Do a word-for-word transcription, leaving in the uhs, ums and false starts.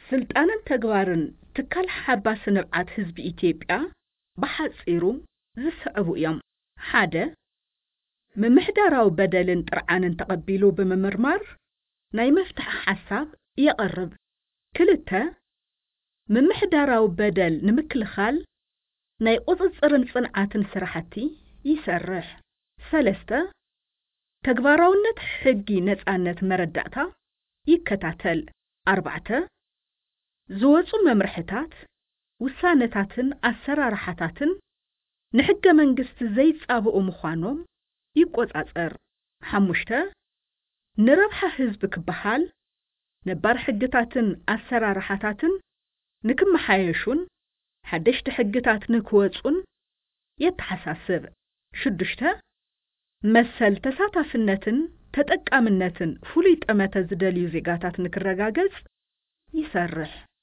ስልጣንን ተግባርን ትካል ሓባስ ንብዓት ህዝቢ ኢትዮጵያ ብሓጺሩ ዝስዕቡ እዮም። ሓደ ምምሕዳራዊ በደልን ጥርዓንን ተቐቢሉ ብምምርማር ናይ መፍትሒ ሓሳብ የቕርብ። ክልተ ምምሕዳራዊ በደል ንምክልኻል ናይ ቁፅፅርን ጽንዓትን ስራሕቲ ይሰርሕ። ሰለስተ ተግባራውነት ሕጊ ነፃነት መረዳእታ ይከታተል። ኣርባዕተ ዝወፁ መምርሕታት ውሳነታትን ኣሰራርሓታትን ንሕገ መንግስቲ ዘይጻብኡ ምዃኖም ይቆጻጸር። ሓሙሽተ ንረብሓ ህዝቢ ክበሃል ነባር ሕግታትን ኣሰራርሓታትን ንክመሓየሹን ሓደሽቲ ሕግታት ንክወፁን የተሓሳስብ። ሽዱሽተ መሰል ተሳታፍነትን ተጠቃምነትን ፍሉይ ጠመተ ዝደልዩ ዜጋታት ንክረጋገጽ ይሰርሕ።